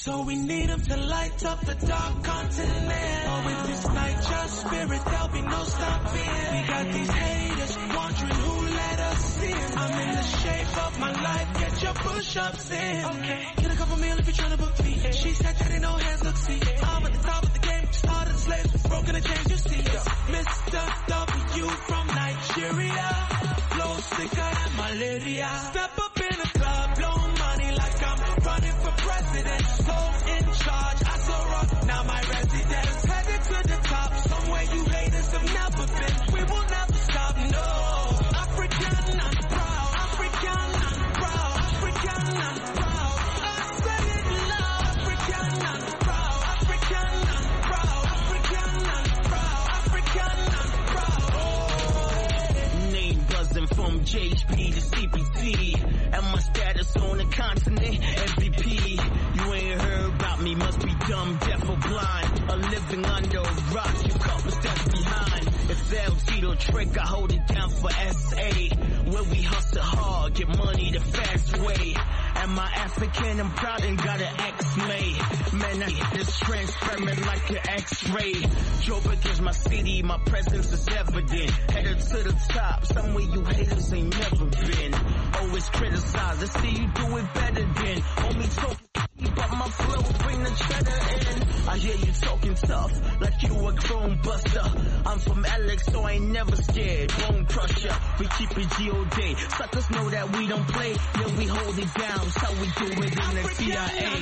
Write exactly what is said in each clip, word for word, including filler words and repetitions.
So we need them to light up the dark continent. Oh, with this night, your spirit, there'll be no stopping. We got these haters wondering who let us in. I'm in the shape of my life, get your push-ups in. Okay, get a couple meal if you're trying to book me. She said that ain't no hands, look, see. I'm at the top of the game, started the slaves, was broken the chains, you see. Mister W from Nigeria, flow sicker than malaria. Step up in the club, blow money like I'm running for president. So in charge, I so rock, now my residence. Headed to the top, somewhere you haters have never been. We will never stop, no. African, I'm proud. African, I'm proud. African, I'm proud. I say it loud. African, I'm proud. African, I'm proud. African, I'm proud. African, I'm proud. Oh. Name buzzing from J H P to C P T. And my status on the continent, M V P. You ain't heard about me, must be dumb, deaf or blind. A living under a rock, you couple steps behind. It's El Tito trick, I hold it down for S A. Where we hustle hard, get money the fast way. Am I African? I'm proud and got an X-made. Man, I hit this transparent like an X-ray. Joburg is my city, my presence is evident. Headed to the top, somewhere you haters ain't never been. Always criticize, I see you do it better than. Homie talk, but my flow bring the cheddar in. I hear you talking tough, like you a chrome buster. I'm from Alex, so I ain't never scared. Bone crusher, we keep it G O D. Suckers know that we don't play, then we hold it down. So we do it in the C I A.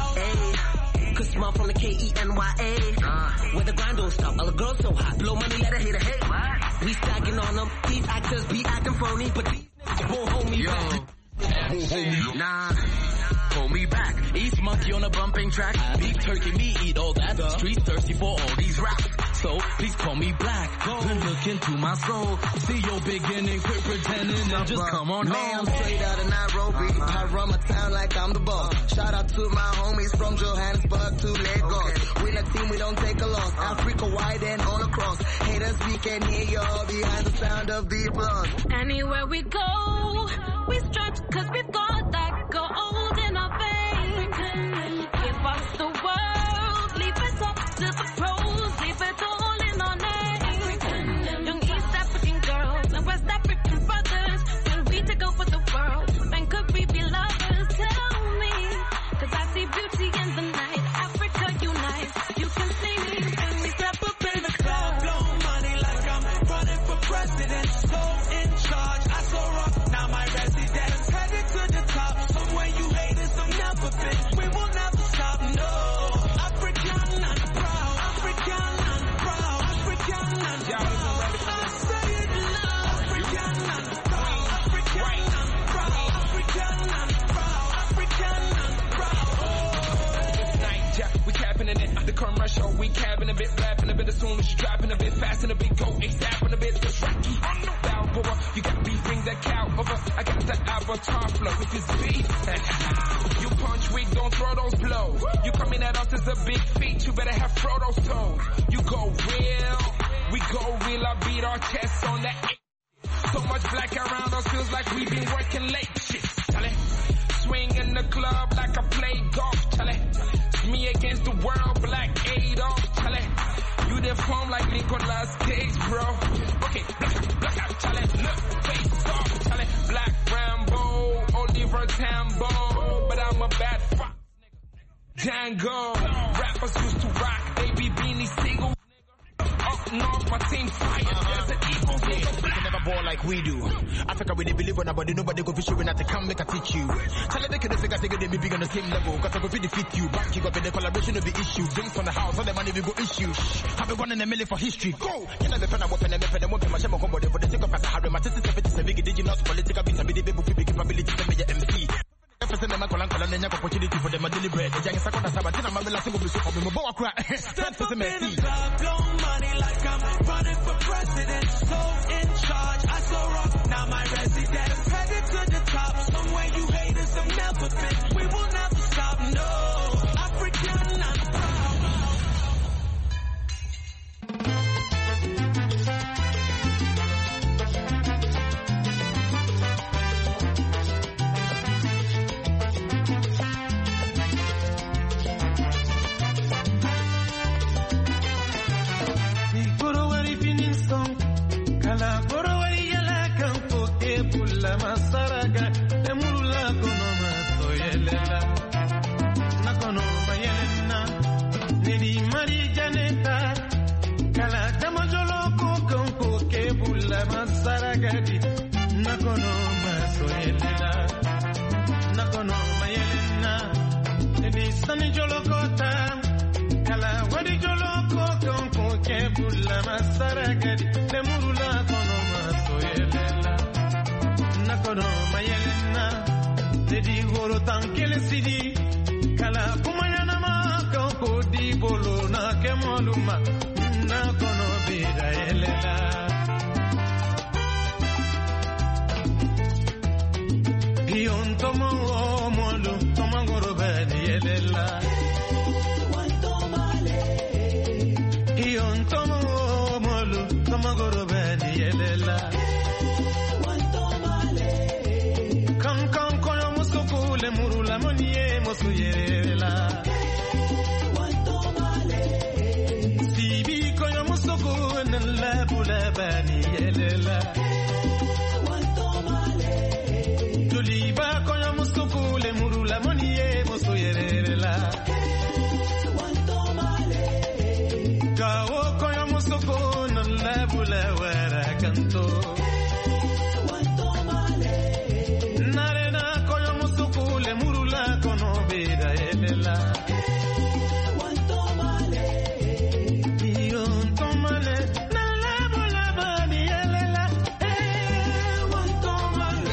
Whoa, Cause small from the K E N Y A. Uh, where the grind don't stop, all the girls so hot. Blow money, let a hater hate. What? We stacking on them, these actors be acting phony, but these niggas won't hold me back. Won't hold me, nah. Hold me back. East monkey on a bumping track. Beef turkey, me eat all that. The streets thirsty for all these raps. So please call me black. Go and look into my soul. See your beginning, quit pretending and just come on home. I'm straight out of Nairobi. I run my town like I'm the boss. Shout out to my homies from Johannesburg to Lagos. We're a team, we don't take a loss. Africa wide and all across. Haters, we can hear y'all behind the sound of the applause. Anywhere we go, we strut cause we've got that gold in our veins. Give us the world, leave it up to the pros, leave it all in our name. Young East African girls and West African brothers, when we take over the world, when could we be lovers? Tell me, cause I see beauty in the night. Africa unite, you can see me when we step up in the club. Blow money like I'm running for president. So in charge, I so rock, now my residence. Headed to the top, somewhere you haters have never been. We will never stop, no. African, I'm proud. African, I'm proud. African, I'm proud. I say it loud. African, I'm proud. African, I'm proud. African, I'm proud. African, I'm proud. Oh. Night, yeah, we capping in it. The commercial, we capping a bit, rapping a bit as soon as you dropping a bit fast and a bit go, ASAP a bit. It's Rocky, Balboa. You got beef, bring that cow over. I got that avatar flow. If it's beef, you punch weak, don't throw those blows. You coming at us as a big feat, you better have Frodo's toes. You go real, we go real. I beat our chests on that. So much black around us feels like we've been working late. Shit, Charlie. Swing in the club like I play golf, Charlie. It's me against the world, Black Adolf, Charlie. You deform like Nicolas Cage, bro. Okay, black out, black out, Charlie. Look, face off, Charlie. Black Rambo, Oliver Tambo, but I'm a bad fuck. Django, rappers used to rock, baby beanie single. Up north, my team fire. There's an eagle there. You can never ball like we do. Africa, we they believe on nobody, nobody go fish you when I come make I teach you. Tell them they can figure they be big on the same level. Cause I go fit defeat you. Back you up in the collaboration of the issue. Drinks on the house, all the money we go issue. Have been one in a million for history. Go! You know the pen I weapon and weapon and weapon my shame on combo for the sake of Sahara. My sister seventy-seven, did you not political beats and be the baby with capability to be your M C. Opportunity for them a deliberate. The young second Sabatina Mabella single be so for me. Boa cry. Step up in the club, blow money like I'm running for president. So in charge, I so rock, now my residence. Headed to the top, somewhere you haters have never been. We will never stop, no. African, I'm proud. yelela nakono bayelena nedi mari janeta kala tamajolo ko ko ke bulla masaragadi nakono maso yelela nakono bayelena nedi sani jolo kota kala wadi jolo ko ko ke bulla masaragadi lemurula kono maso yelela nakono bayelena nedi goro tankele sidi kala kumanyana ma ko di bolo na kemoluma na kono bida yelela gion tomo molu tomo goro bedi yelela wanto male gion tomo molu tomo goro bedi yelela wanto male kan kan kono musukule murula moniye musuyela wanto male sibi kono musukule la bula bani yelela wanto male tuliba kono musukule murula moniye musuyela wanto male kawo kono musukule la bula wara kanto wanto male narena kono musukule murula kono beda yelela wanto male ion tomale na la bula bani yelela eh wanto male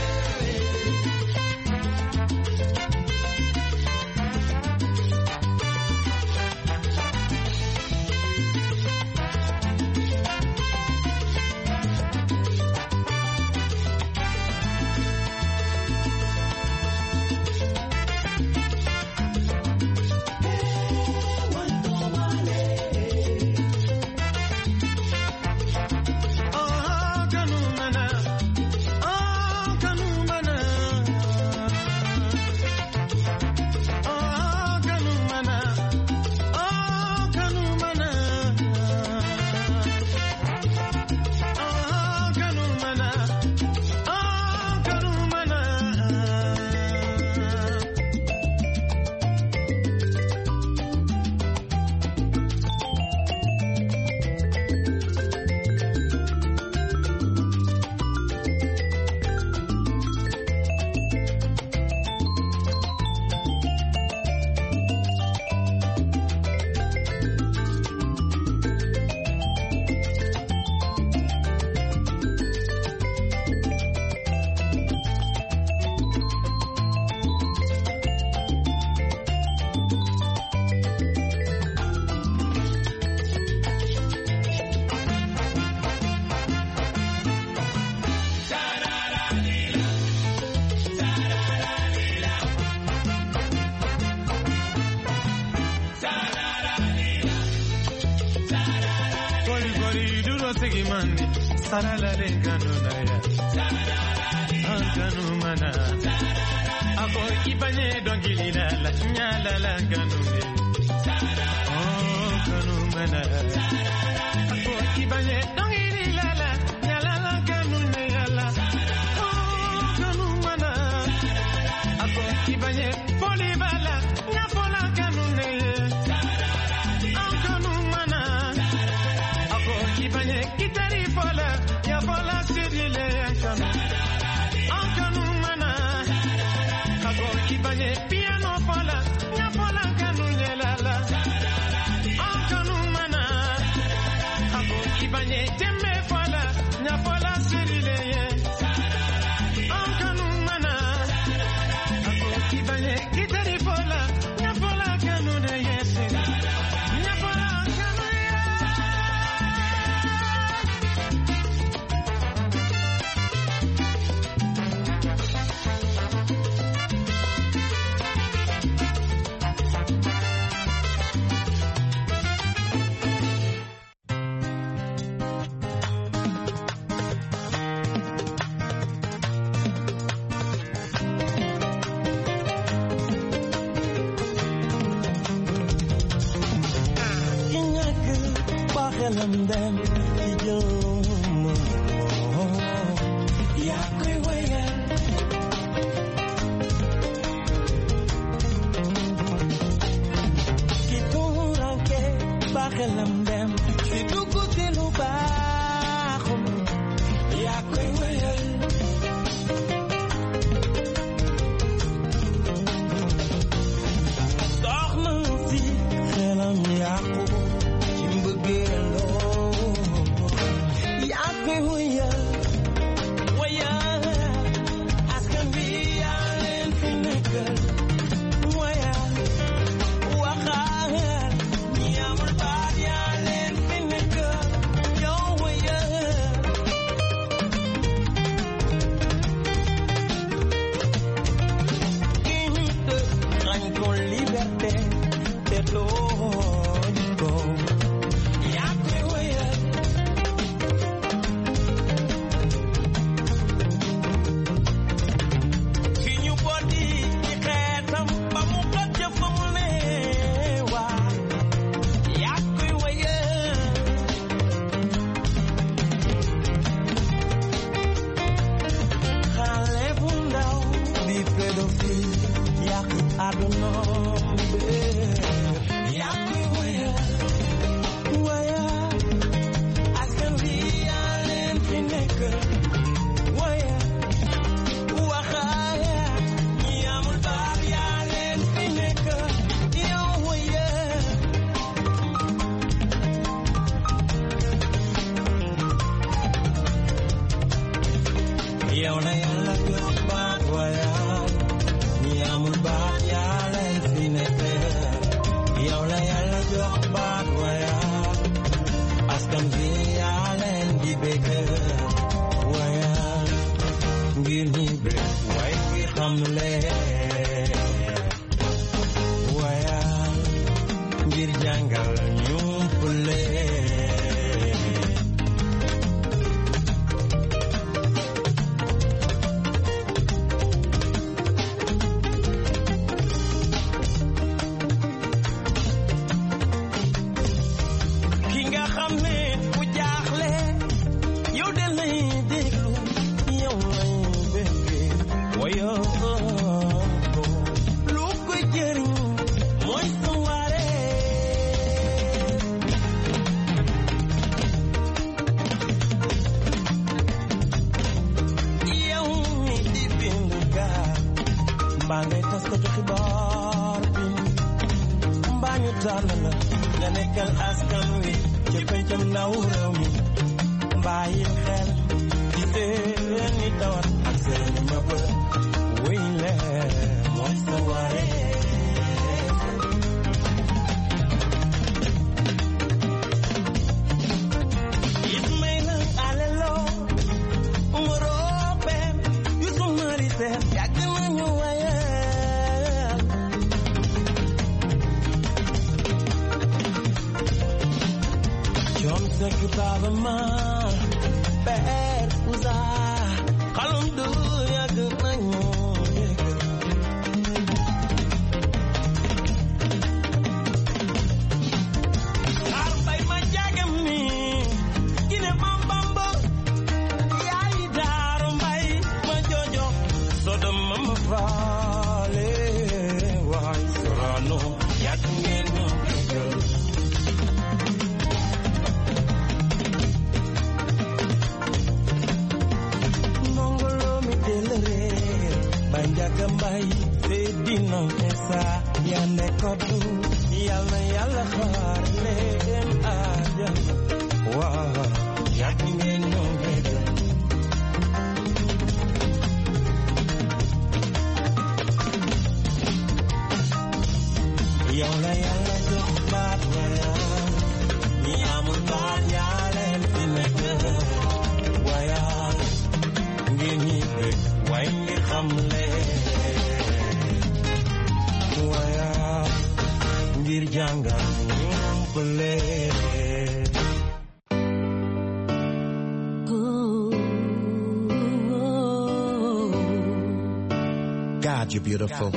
Sarala le ganuna ya ganumana ako ibanye dongili la la nyala la ganune oh ganumana ako ibanye dongili la la nyala la ganune la oh ganumana ako ibanye polibala nyapola ganune oh ganumana ako ibanye kitari pola ya pola sidile yankanu ankanu mana ako ibanye piano pola ya pola kanu nyelala ankanu mana ako ibanye tembe pola ya pola sidile ankanu mana ako ibanye kitari pola ya pola kanu de yesi ya pola kanu Them yo ya kwe waya xelam dem si dugg ci lu baaxul yaa koy wéyal soxna si xelam yàqu ci mbëggeeloo yaa koy wéyal wéyal askan bi yaa leen fi nekkal wéyal waxaal ñi amul baat yaa leen fi nekkal yow wéyal kii ñu tëj xañ ko liberté te tooñ ko yaa koy wéyal ki ñu boddi ci xeetam ba mu xat ca fa mu ne waa yaa koy wéyal xale bu ndaw di pédophile yàq àdduna bi yaa koy wéyal wéyal askan bi yaa leen fi nekk wéyal waxaal ñi amul baat yaa leen fi nekk yow wéyal yow la yàlla jox baat wéyal ñi amul baat yaa leen fi nekk yow la yàlla jox baat wéyal askan bi yaa leen di bëgg wéyal ngir ñi bëgg way ngir xam leen wéyal ngir jàngal ñu leen ki nga xam ne ku jaaxle yow de lay déglu yow lay bëggee woyoo lu ko jëriñ mooy sa waree yow mi di bind gaa mbaa ngay tas ko ci xibaar bi mbaa ñu tànn la nga nekkal askan wi ci pencam ndaw réew mi bàyyi xel ci seeni tawat ak seeni mëbët wéy leen mooy sa waree Ismaïla Alelo Umaro Ben Youssouf Mari Sène yàgg nañu wayal John Seck Baba Ma Père Ouza xalum du yàgg nañu xaar bay ma jagam ni gine mam bamba yaay daaru mbay ma jojo sodom ma faale waay sorano yàgg ngeen ñu Nongolo mi delere banjaga mbay te dina esa yane kodu yalla yalla xaar leen aja wa yak ngeen no ngeen yow la yalla jox baat waya ñi amul baat yaa leen fi nekk waya ngeen ñi bëgg way ngir xam leen waya ngir jàngal ñu leen God, you're beautiful.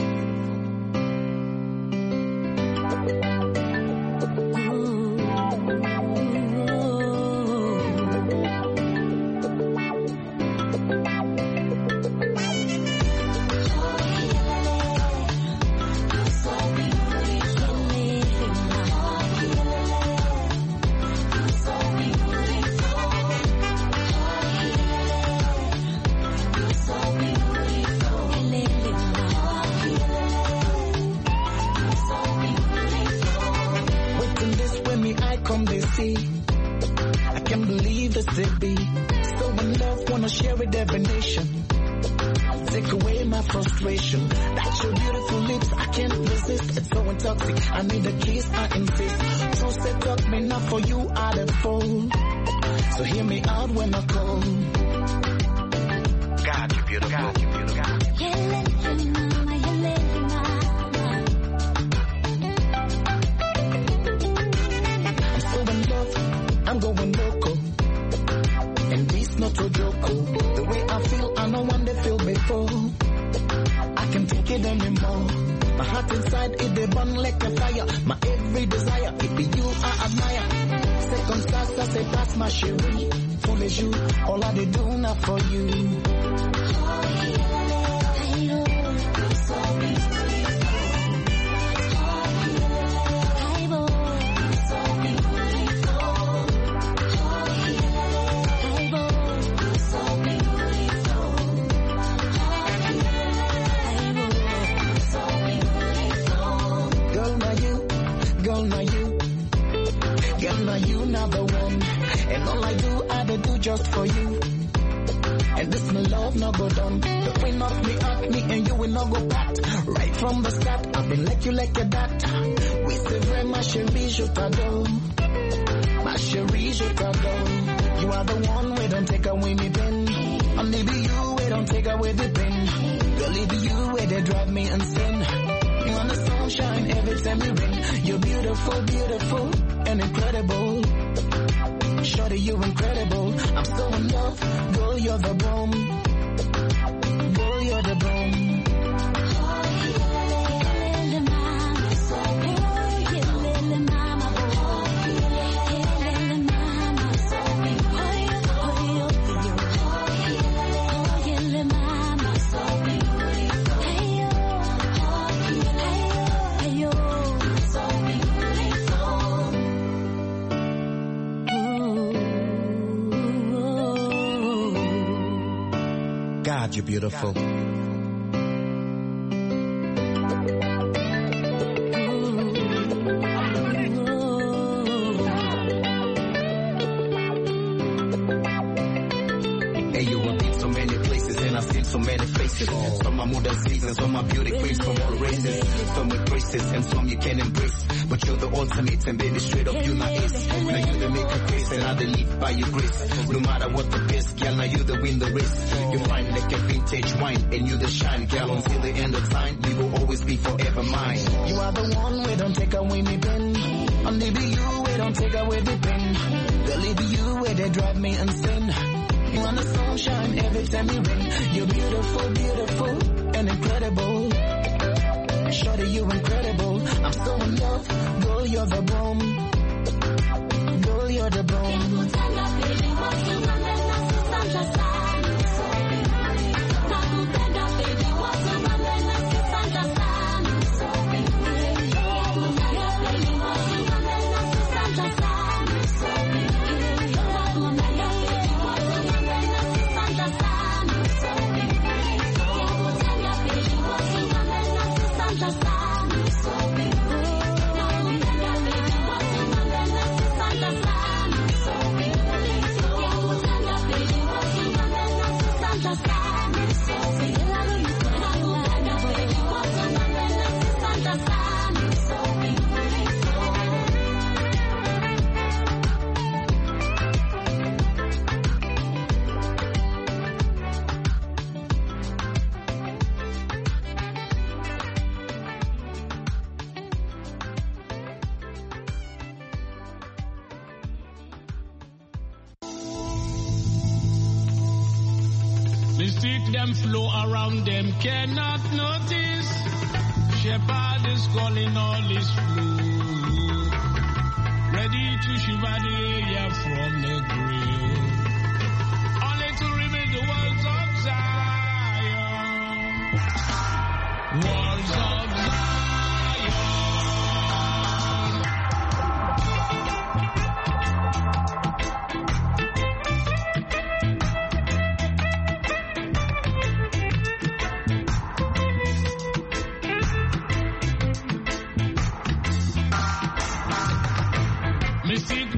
come they see. I can't believe this it be. So in love, wanna share with every nation. Take away my frustration. That's your beautiful lips, I can't resist. It's so intoxicating, I need a kiss, I insist. So set up me not for you, I the fool. So hear me out when I call. God, you beautiful. God, you beautiful. I'm so in love, I'm going loco. And this not a joke. The way I feel, I know one they feel before. I can't take it anymore. My heart inside, it they burn like a fire. My every desire, it be you I admire. Second stars, I say that's my chérie. Fool as you, all I did do now for you. And all I do, I do just for you. And this my love no go down. The way knock me up, me and you will not go back. Right from the start, I've been like you like a dat. We say very ma chérie, je t'adore. Ma chérie, je t'adore. You are the one, we don't take away me pen. Only be you, we don't take away the pen. Girl, it be you, where they drive me insane. You want the sunshine every time you rain. You're beautiful, beautiful, and incredible. Shorty, you're incredible. I'm so in love. Girl, you're the bomb. Girl, you're the bomb. God, you're beautiful. So many faces, some are modern seasons, some are beauty queens from all races, some with braces and some you can embrace. But you're the alternate and baby straight up you not ace. Now you the make a grace and I the lead by your grace. No matter what the best, girl, now you the win the race. You find like a vintage wine and you the shine, girl, until the end of time. You will always be forever mine. You are the one, we don't take away me pen. Only be you, we don't take away the pen. Girl, it be you, where they drive me insane. You want the sunshine every time you rain. You're beautiful, beautiful, and incredible. Shorty, you're incredible. I'm so in love. Girl, you're the bomb. Girl, you're the bomb. Them flow around them cannot notice. Shepherd is calling all his flow, ready to shiver the area from the grave, only to remain the walls of Zion, walls of Zion. Mystic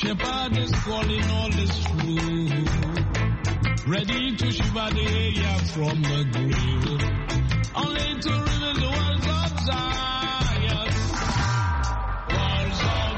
Shepherd is calling all his flock, ready to shiver the area from the grave, only to reveal the words of Zion. Words of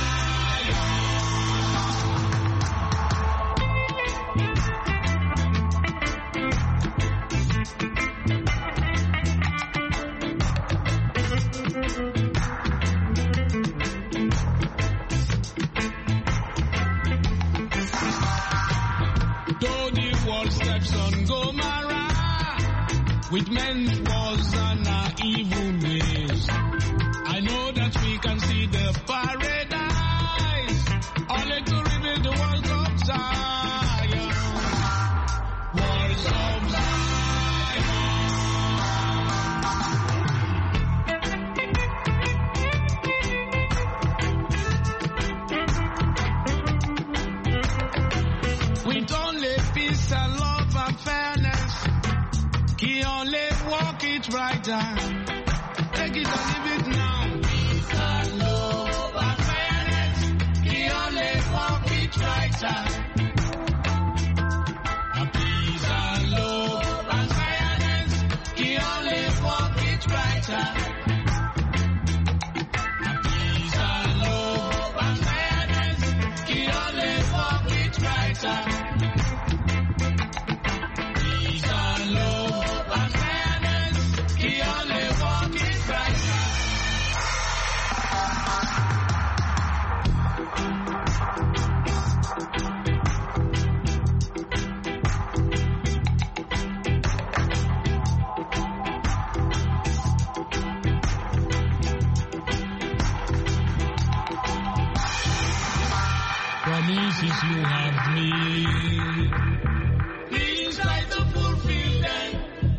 steps on Gomorrah with men's wars and our evil ways. I know that we can see the paradise, only to reveal the walls of Zion. Walls of Zion. With only peace and love and fairness, he only walk it right down. Take it and leave it now. Peace and love and fairness, he only walk it right down. Peace and love and fairness, he only walk it right down. Peace and love and fairness, he only walk it right down. Promises you have made, please try to fulfill them.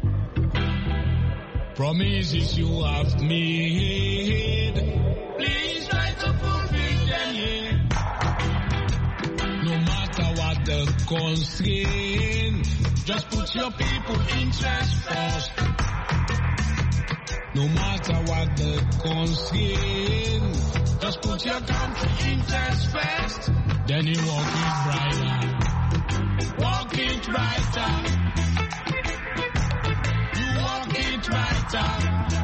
Promises you have made, please try to fulfill them, yeah. No matter what the constraint, just put your people interest first. No matter what the constraint, just put your country interest first. Then you walk it brighter, walk it brighter. You walk it brighter,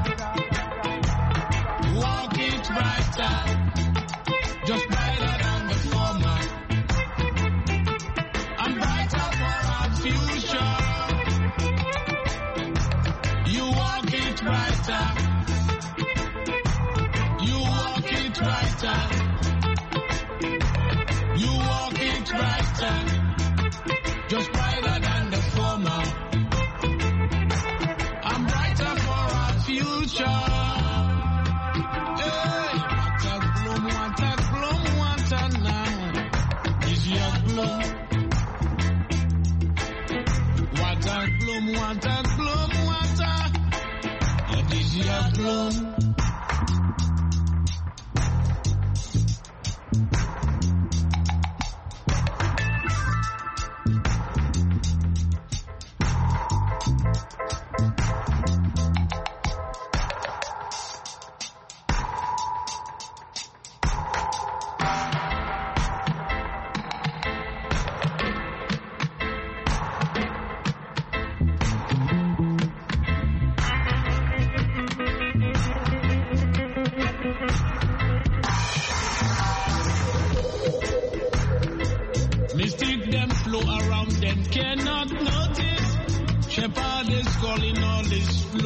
walk it brighter. Just brighter than the former, and brighter for our future. You walk it brighter, you walk it brighter. You walk it brighter, just brighter than the former. I'm brighter for our future. Hey, water bloom, water bloom, water now. Is your bloom? Water bloom, water bloom, water. It is your bloom. Shepherd is calling all his flock.